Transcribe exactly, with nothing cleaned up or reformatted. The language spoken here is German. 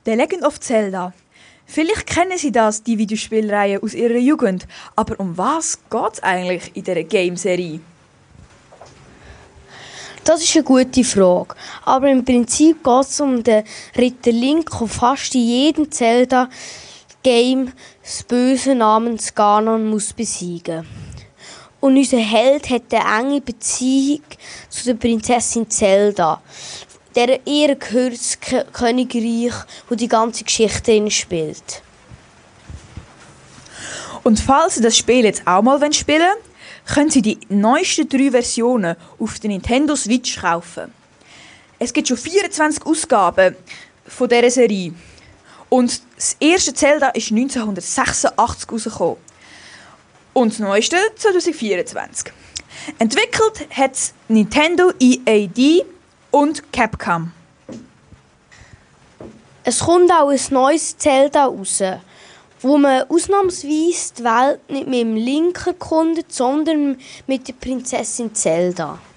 The Legend of Zelda. Vielleicht kennen Sie das, die Videospielreihe aus Ihrer Jugend, aber um was geht es eigentlich in dieser Game-Serie? Das ist eine gute Frage. Aber im Prinzip geht es um den Ritter Link, der fast in jedem Zelda-Game das Böse namens Ganon muss besiegen. Und unser Held hat eine enge Beziehung zu der Prinzessin Zelda. Der ihr gehört das Königreich, wo die ganze Geschichte drin spielt. Und falls Sie das Spiel jetzt auch mal spielen wollen, können Sie die neuesten drei Versionen auf der Nintendo Switch kaufen. Es gibt schon vierundzwanzig Ausgaben von dieser Serie. Und das erste Zelda ist neunzehnhundertsechsundachtzig rausgekommen. Und das neueste zwanzig vierundzwanzig. Entwickelt hat es Nintendo E A D und Capcom. Es kommt auch ein neues Zelda raus, wo man ausnahmsweise die Welt nicht mit dem Link erkundet, sondern mit der Prinzessin Zelda.